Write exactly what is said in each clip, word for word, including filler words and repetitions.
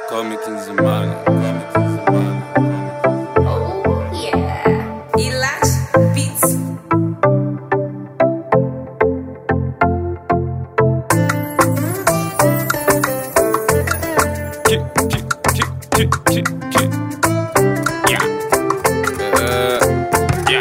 Call me King Zamani. Call me King Zamani. Oh yeah, Elash Beats. Kick, kick, kick, kick, kick, kick. Yeah. Uh, yeah.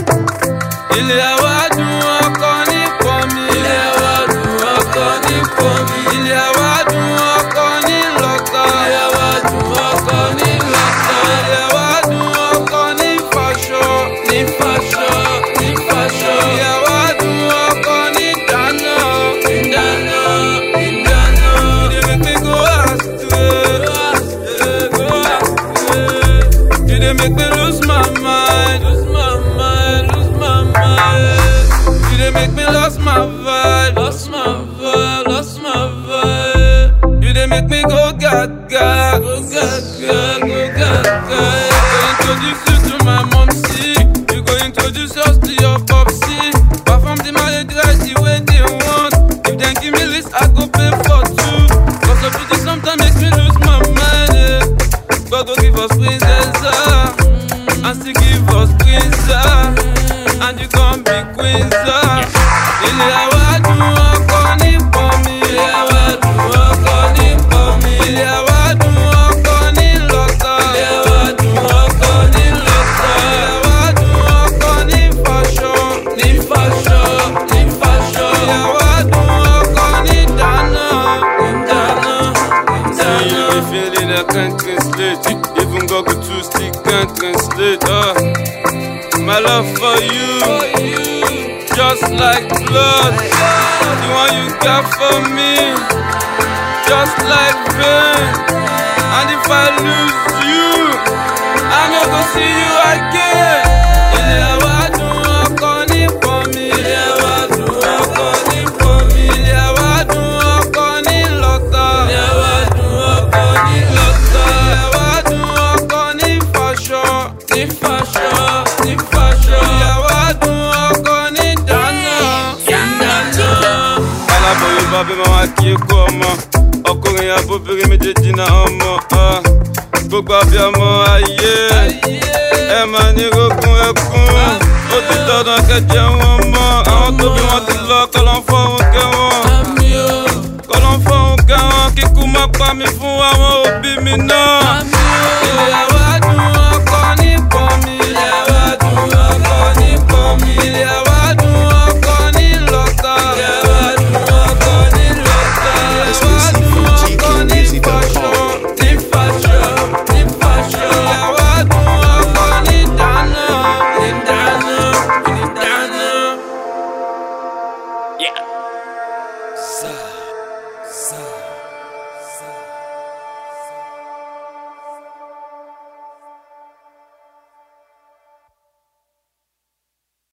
Ilé wa dùn ọkọ ní pọ̀ mi. Ilé wa dùn ọkọ ní pọ̀ mi. Ilé wa dùn ọkọ ní lọ́tọ̀. Ilé wa dùn ọkọ ní lọ́tọ̀. Ilé wa dùn ọkọ ní fàṣọ. Ní fàṣọ, ní fàṣọ. Ilé wa dùn ọkọ ní dáná. Ní dáná, ní dáná. You dey make me go astray. Go astray. You dey make me lose my mind. Lose my mind, lose my mind. You dey make me lost my vibe. Lost my vibe, lost my vibe. You dey make me go gaga. Go gaga, go gaga. Go introduce you to my momsy. You go introduce us to your popsy. Perform the marriage right the way they want. If they give me list, I go pay for two. Cause the beauty sometimes makes me lose my mind. Yeah. God go give us princess, uh, and still give us prince, uh, and you gon' be queen, uh. Ilé wa dùn ọkọ ní pọ̀ mi. Ilé wa dùn ọkọ ní pọ̀ mi. Ilé wa dùn ọkọ ní lọ́tọ̀. Ilé wa dùn ọkọ ní lọ́tọ̀. Ilé wa dùn ọkọ ní fàṣọ. Ní fàṣọ, ní fàṣọ. Ilé wa dùn ọkọ ní dáná. Ní dáná, ní dáná. See you be feeling I can't translate. Even Google to stick can't translate. Uh. My love for you, just like blood. The one you got for me, just like pain. And if I lose you, I'm not gonna see you again. Ilé wa dùn ọkọ ní pọ̀ mi. Ilé wa dùn ọkọ ní pọ̀ mi. Ilé wa dùn ọkọ ní lọ́tọ̀. Ilé wa dùn ọkọ ní lọ́tọ̀. Ilé wa dùn ọkọ ní fàṣọ. Ní fàṣọ, ní fàṣọ. Ilé wa dùn ọkọ ní dáná. Dáná. Aláboyún bá bí màmá kí kú ọmọ. Ọkùnrin abóbìnrin méjèèjì náà ọmọ. Gbogbo abiyamọ ayé. Ẹ máa ní rógún ẹkún. Ó ti dandan kẹjẹ wọn mọ́. Àwọn tó bí wọn ti lọ kọ́lọ́ fọ́hún kẹ́wọ̀n. Kọ́lọ́ fọ́hún kẹ́wọ̀n. Kíkú má pa mí fún àwọn òbí mi náà.